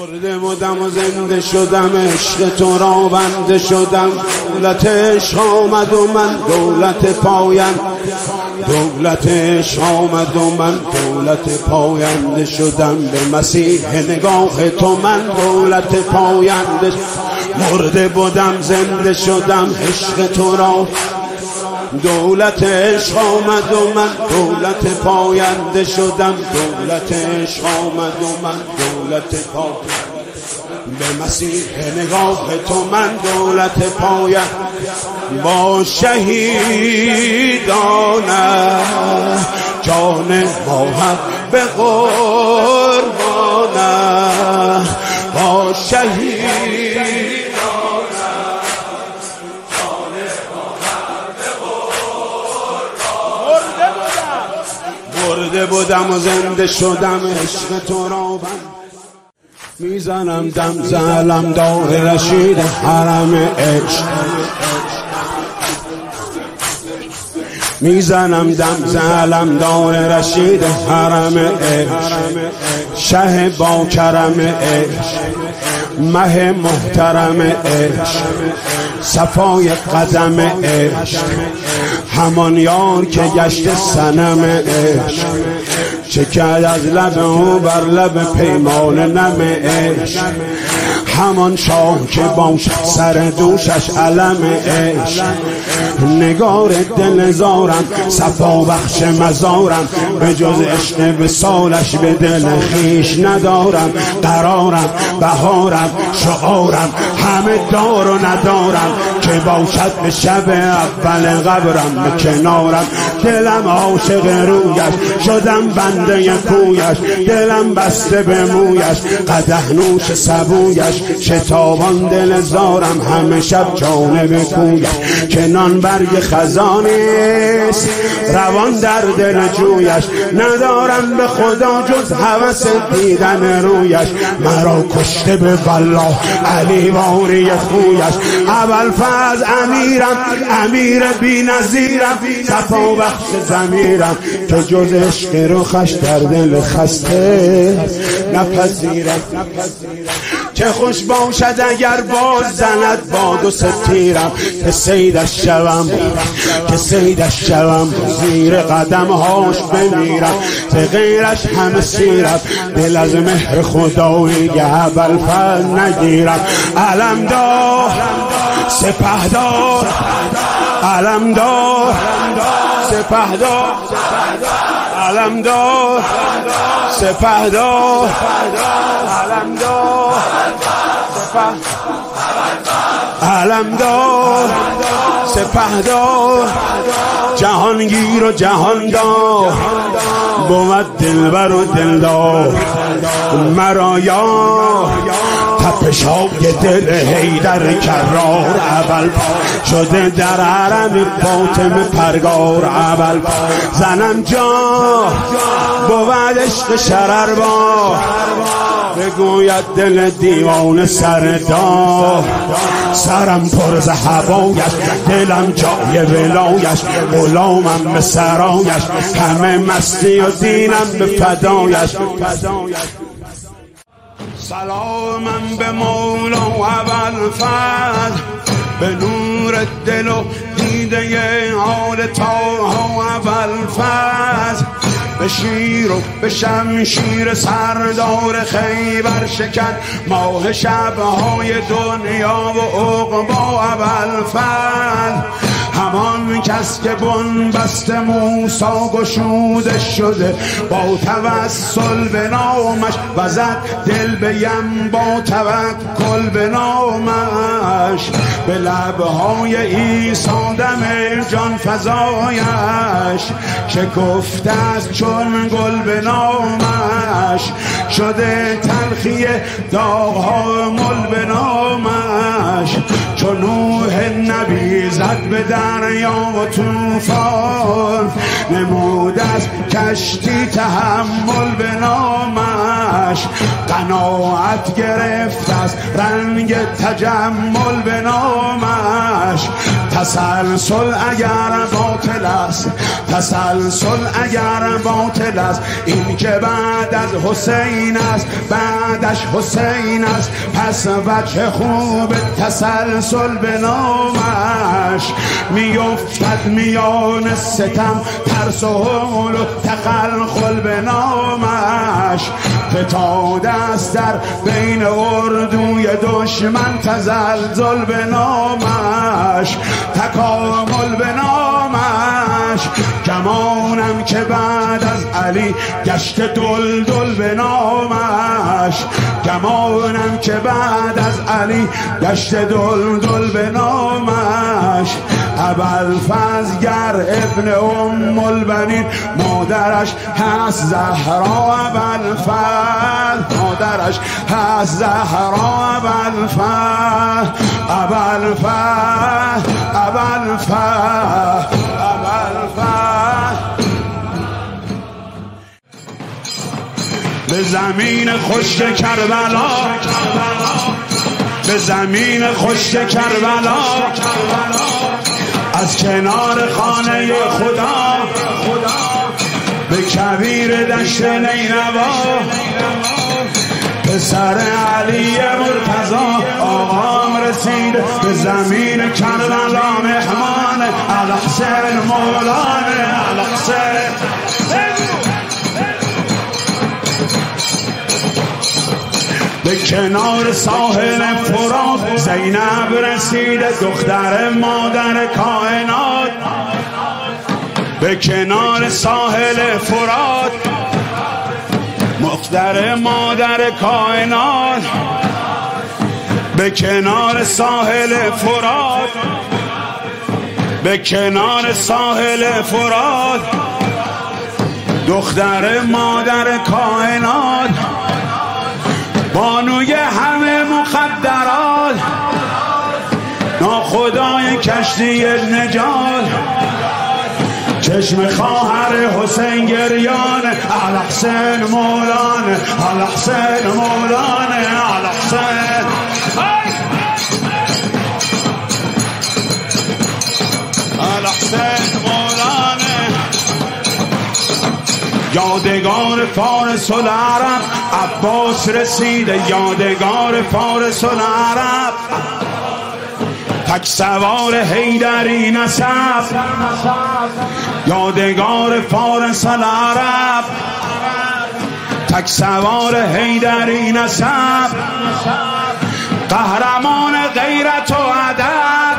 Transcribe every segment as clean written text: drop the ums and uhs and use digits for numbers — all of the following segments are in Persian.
مرده بودم و زنده شدم، عشق تو را بنده شدم. دولت عشق آمد و من دولت پایم، دولت عشق آمد و من دولت پاینده شدم. به مسیح نگاه تو من دولت پاینده. مرده بودم زنده شدم، عشق تو را دولت عشق آمد و من دولت پاینده شدم. دولت عشق آمد و من دولت پاینده. به مسیح نگاه تو من دولت پاینده. با شهیدان جان ما هم به قربانه، با شهید مرده بودم و زنده شدم، عشق تو را بند میزنم دم زلم دار رشید حرم عشق، میزنم دم زلم دار رشید حرم عشق. شه با کرم عشق، مه محترم عشق، صفای قدم عشق، همان یار که گشت صنم عشق. چه کرد از لب او بر لب پیمان نم عشق، همان شاه که باشد سر دوشش علم عشق. نگار دل زارم صفا بخش مزارم، به جز عشق وصالش به دل خویش ندارم. قرارم بهارم شعارم همه دار و ندارم، که باشد به شب اول قبرم به کنارم. دلم عاشق رویش شدم بنده کویش، دلم بسته به مویش قدح نوش سبویش. شتابان دل زارم همه شب جانب کویش، که نان برگ خزانیست روان در دل جویش. ندارم به خدا جز هوس دیدن رویش، مرا کشته به والله علی واری خویش. ابوالفضل امیرم امیر بی نظیرم، صفا بخش ضمیرم، که جز عشق رخش در دل خسته نپذیرم. چه خوش باشد اگر باز زند باد و ستیرم، که صیدش شوم که صیدش شوم، زیر قدم هاش بمیرم، ز غیرش همه سیرم. دل از مهر خدایی ابوالفضل نگیرم. علمدار سپهدار، علمدار سپهدار، علمدار سپهدار، علمدار علمدار سپهدار. جهانگیر و جهاندار بود دلبر و دلدار، مرا یار تپشای دل حیدر کرار. ابوالفضل شده در حرم فاطمه پرگار. ابوالفضل زنم جا بود عشق شرربار، بگوید دل دیوانه سردار. سرم پر ز هوایش دلم جای ولایش، غلامم به سرایش همه مستی و دینم به فدایش. سلامم به مولا ابوالفضل، به نور دل و دیده حال طه ابوالفضل. به شیر و به شمشیر سردار خیبر شکن ماه شبهای دنیا و عقبا ابوالفضل. همان کس که بنبست موسی گشوده شده، با توسل به نامش وزد دل به یم، با توکل به نامش. به لبهای عیسی دم جان فزایش، شکفته است چون گل به نامش. شده تلخی داغها مل به نامش، چون نوح نبی زد به دریا و طوفان. نمود از کشتی تحمل به نامش، قناعت گرفت از رنگ تجمل به نامش. تسلسل اگر باطل است، تسلسل اگر باطل است، این که بعد از حسین است بعدش حسین است، پس وجه خوب تسلسل به نامش میافتد میان ستم، ترس و هول و تخلخل به نامش، فتاده است در بین اردوی دشمن تزلزل به نامش، تکامل به نامش، گمانم که بعد از علی گشت دلدل به نامش، گمانم که بعد از علی گشت دلدل به نامش، ابوالفضل گر ابن ام البنین مادرش هست زهرا، ابوالفضل مادرش هست زهرا، ابوالفضل ابوالفضل ابوالفضل ابوالفضل. به زمین خشک کربلا، به زمین خشک کربلا، از کنار خانه خدا به کویر دشت نینوا، پسر علی مرتضی آقام رسید به زمین کربلا، مهمان الحسین مولانا الحسین. به کنار ساحل فرات زینب رسیده دختر مادر کائنات، به کنار ساحل فرات دختر مادر کائنات، به کنار ساحل فرات، به کنار ساحل فرات، دختر مادر کائنات، بانوی همه مخدرات، ناخدای کشتی نجات، چشم خواهر حسین گریان الحسین مولانا الحسین مولانا الحسین. الحسین مولانا یادگار فارس العرب عباس رسیده، یادگار فارس العرب، تک سوار حیدری نسب، یادگار فارس العرب، تک سوار حیدری نسب، قهرمان غیرت و ادب،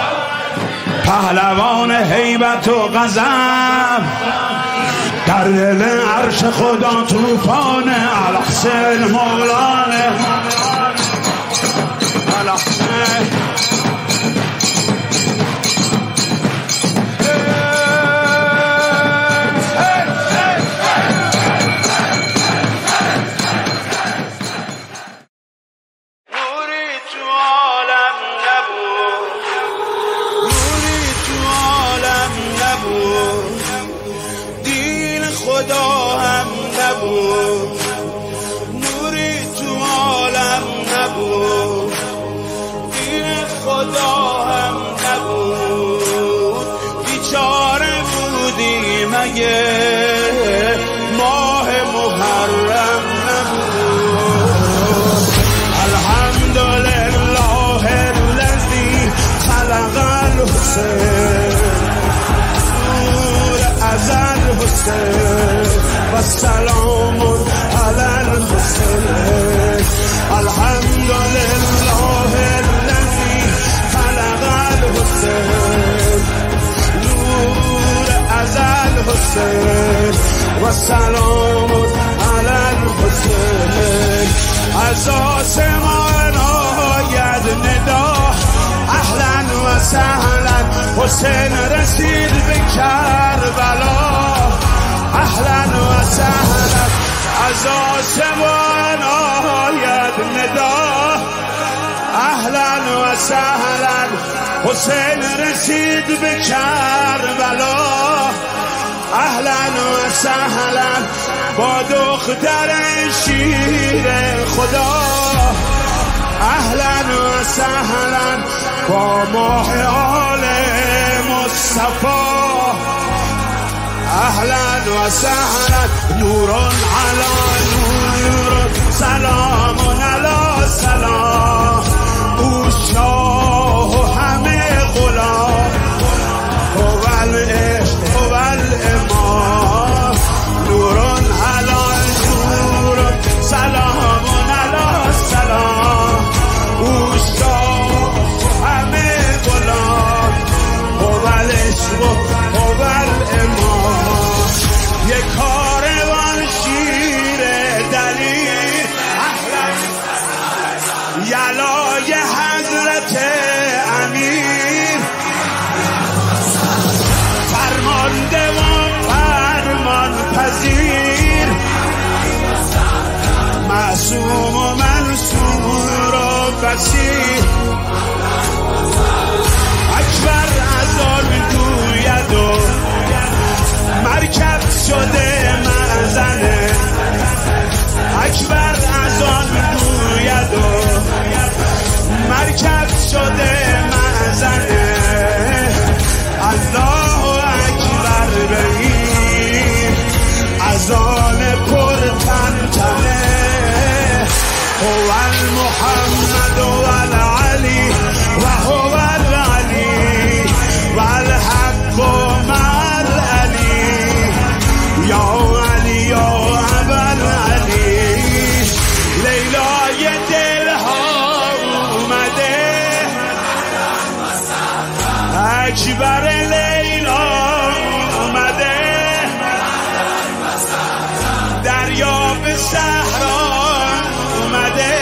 پهلوان هیبت و غضب، در دل عرش خدا طوفان الحسین مولانا الحسین. خدا هم نبود، نوری تو عالم نبود، دین خدا هم نبود، بیچاره بودی مگه ماه محرم نبود. الحمدلله الذی خلق الحسین ازل حسین و سلام علی الحسین. الحمدلله الذی خلق الحسین نور ازل حسین و سلام علی الحسین. از آسمان آید ندا اهلا و سهلا حسین رسید به کربلا، اهلا و سهلا. از آسمان آید ندا اهلا و سهلا حسین رسید به کربلا، اهلا و سهلا با دختر شیر خدا، اهلا و سهلا با ماه آل مصطفی اهلا و سهلا نور علی نور سلام علی سلام او شاه و همه غلام هو العشق هو الامام نور علی نور سلام علی سلام او شاه و همه غلام هو العشق هو الامام یک کاروان شیر دلیر یلای حضرت امیر فرمانده و فرمان پذیر معصوم و منصور و بصیر اکبر از آن گوید و مرکب شده مزنه اکبر از آن گوید و مرکب شده مزنه الله اکبر بگیر از آن پر تنتنه هو المحمد و العلی و هو العلی و الحق مع العلی یا علی یا ابل علی لیلای دلها اومده اکبر لیلا اومده دریا به صحرا اومده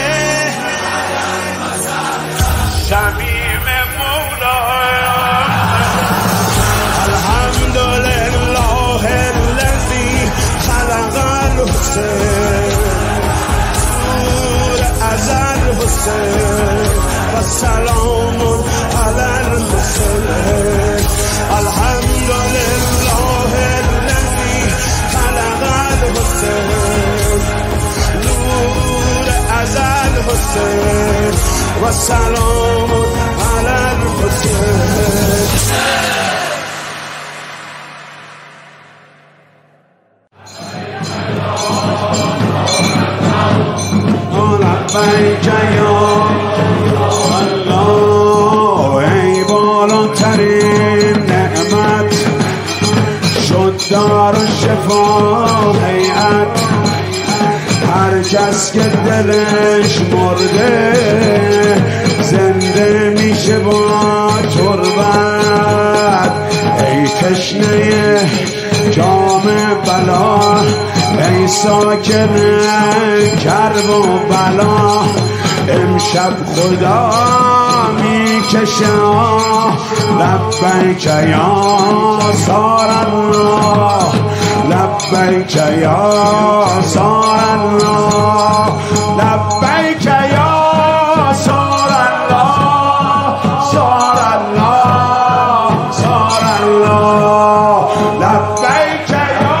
شمیم مولا الحمدلله الذی خلق الحسین نور از الحسین و سلام علی الحسین الحمدلله الذی خلق الحسین نور از الحسین و سلام علی الحسین لبیک یا الله ای بالاترین نعمت شد دار و شفا حیات هر کس که دلش مرده زنده میشه با تربت ای تشنه جام بلا ای ساکن کرب و بلا امشب خدا میکشه لبیک یا سار الله لبیک یا سار الله لبیک یا سار الله سار الله سار الله لبیک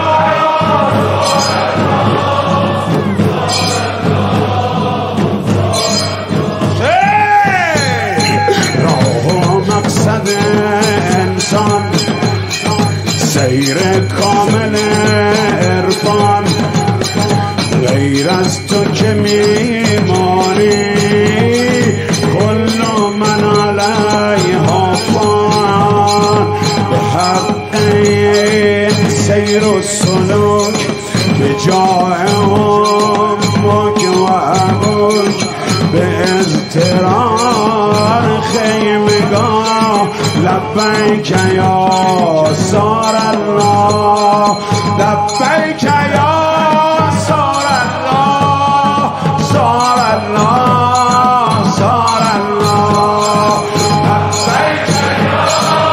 انسان سیر کامل عرفان غیر از تو که میمانی کل من علیها فان به حق این سیر و سلوک به جای امک و ابوک به اضطرار خیمگاه لبیک یا سار الله لبیک یا سار الله سار الله سار الله لبیک یا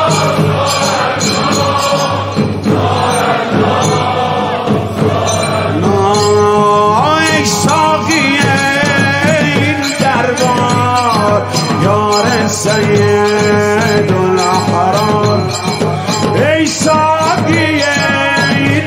ای ساقی این دربار یار سید الاحرار ای ساقی این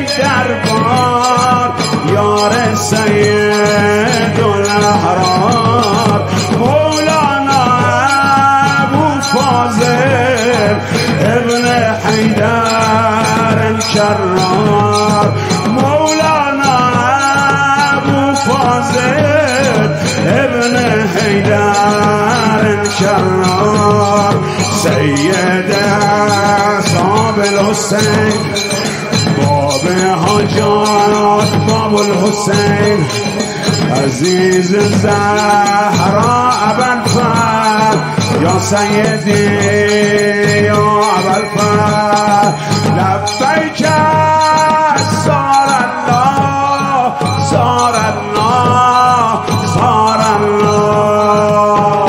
دربار یار سید الاحرار مولانا ابو فاضل ابن حیدر الکرار، مولانا ابو فاضل ابن حیدر الکرار، سید اصحاب الحسین باب حاجات باب الحسین، عزیز زهرا ابوالفضل یا سیدی یا ابوالفضل، لبیک سار الله سار الله سار الله.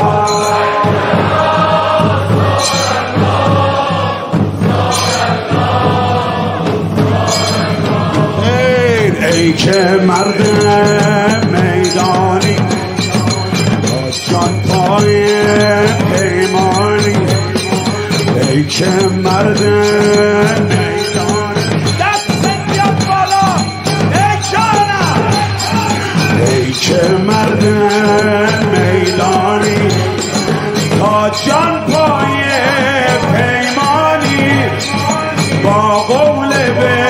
ای که مرد میدانی جان پای پیمانی، ای که مرد میدانی دست بیاد بالا ای جانم، ای که مرد میدانی تا جان پای پیمانی، با قول به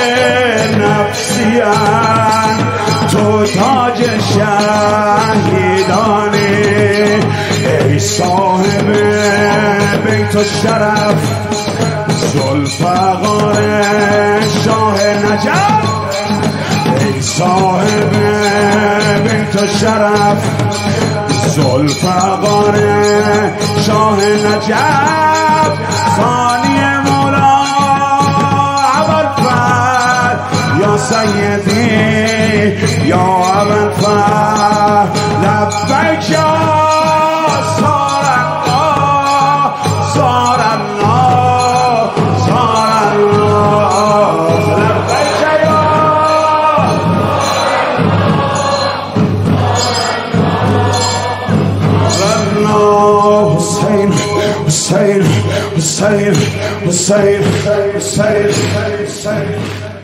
نفسیان تو تاج شهیدانی، ای صاحب بیت الشرف ذوالفقار شاه نجف، ای صاحب بیت الشرف ذوالفقار شاه نجف، ثانی مولا ابوالفضل یا سیدی یا ابوالفضل، لبیک یا سار الله سار الله سار الله، لبیک یا الله. حسین حسین حسین حسین حسین حسین